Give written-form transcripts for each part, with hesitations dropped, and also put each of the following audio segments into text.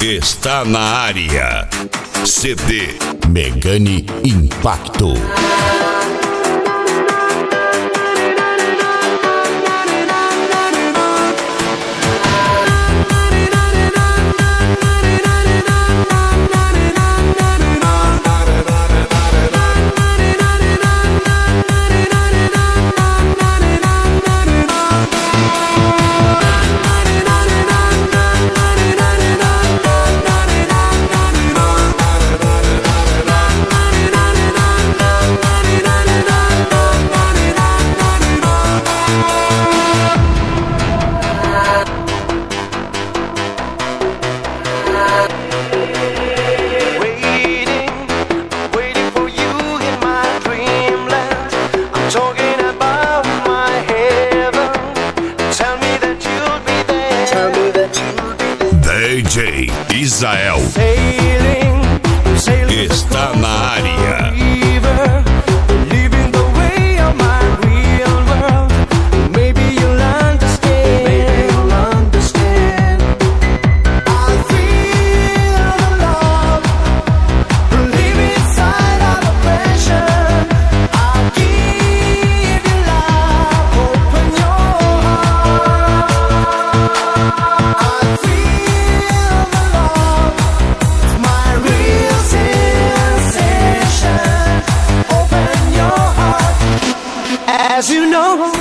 está na área. CD Megane Impacto. DJ Israel está na área. As you know,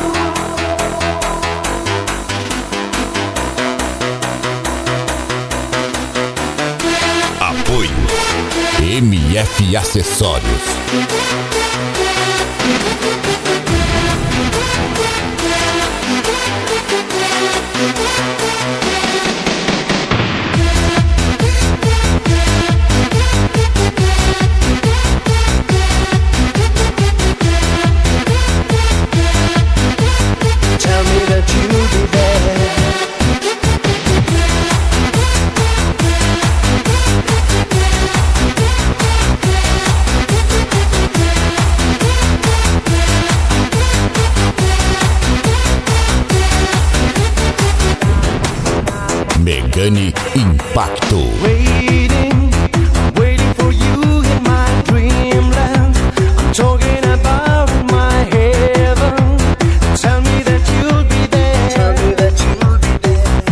Apoio MF Acessórios. tell me that you'll be there. Megane Impacto. Waiting for you in my dreamland. I'm talking about my heaven. Tell me that you'll be there. Tell me that you'll be there.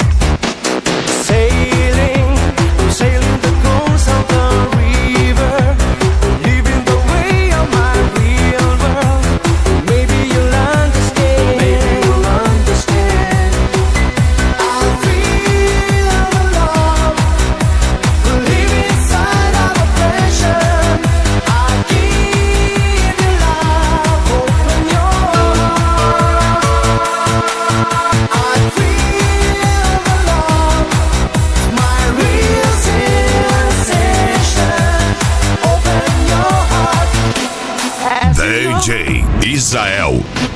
Sailing the coast of the river, living the way of my real world. Maybe you'll understand. Maybe you'll understand. I feel the love, live inside of a pressure. I give you love, open your heart. I feel the love, my real sensation. Open your heart. As you know, DJ Israel.